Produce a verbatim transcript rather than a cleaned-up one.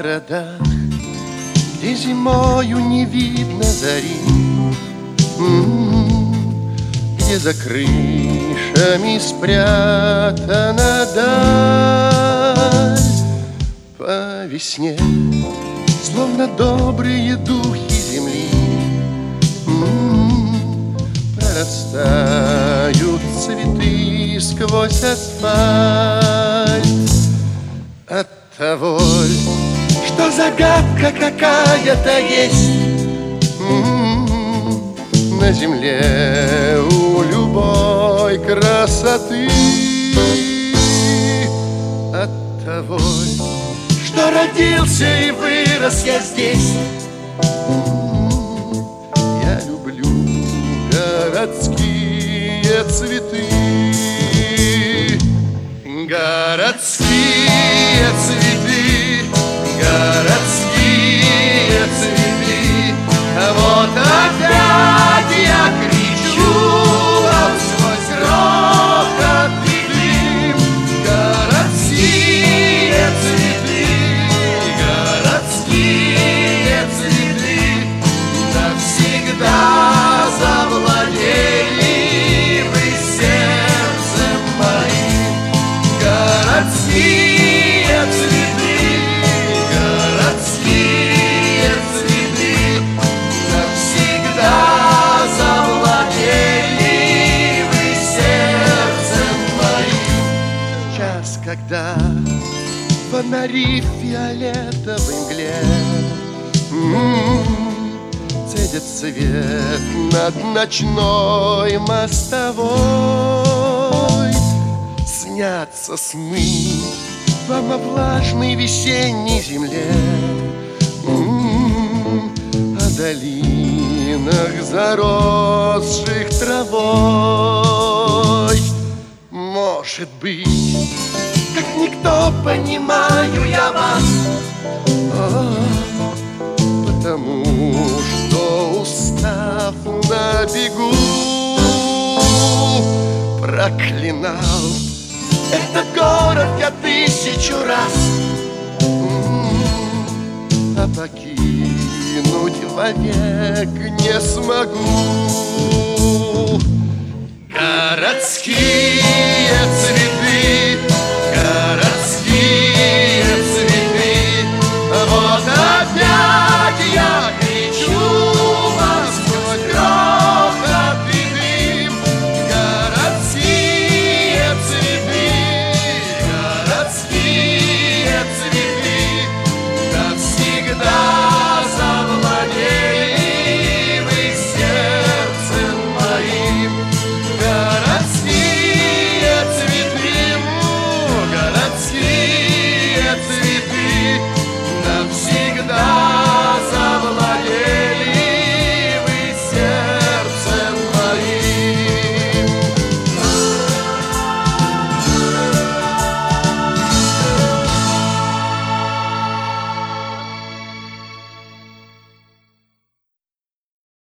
городах, где зимою не видно зари, где за крышами спрятана даль, по весне, словно добрые духи земли, прорастают цветы сквозь асфальт. От того, что загадка какая-то есть на земле у любой красоты. От того, что родился и вырос я здесь, я люблю городские цветы. Городские цветы, городские цветы, вот опять я кричу сквозь грохот и дым. Городские цветы, городские цветы навсегда завладели вы сердцем моим. Городские цветы, городские цветы навсегда завладели вы сердцем моим. Час, когда фонари в фиолетовой мгле цедят свет над ночной мостовой, снятся сны вам о влажной весенней земле, о долинах, заросших травой. Может быть, как никто понимаю я вас, потому что, устав на бегу, проклинал этот город я тысячу раз, а покинуть вовек не смогу. Городские цветы,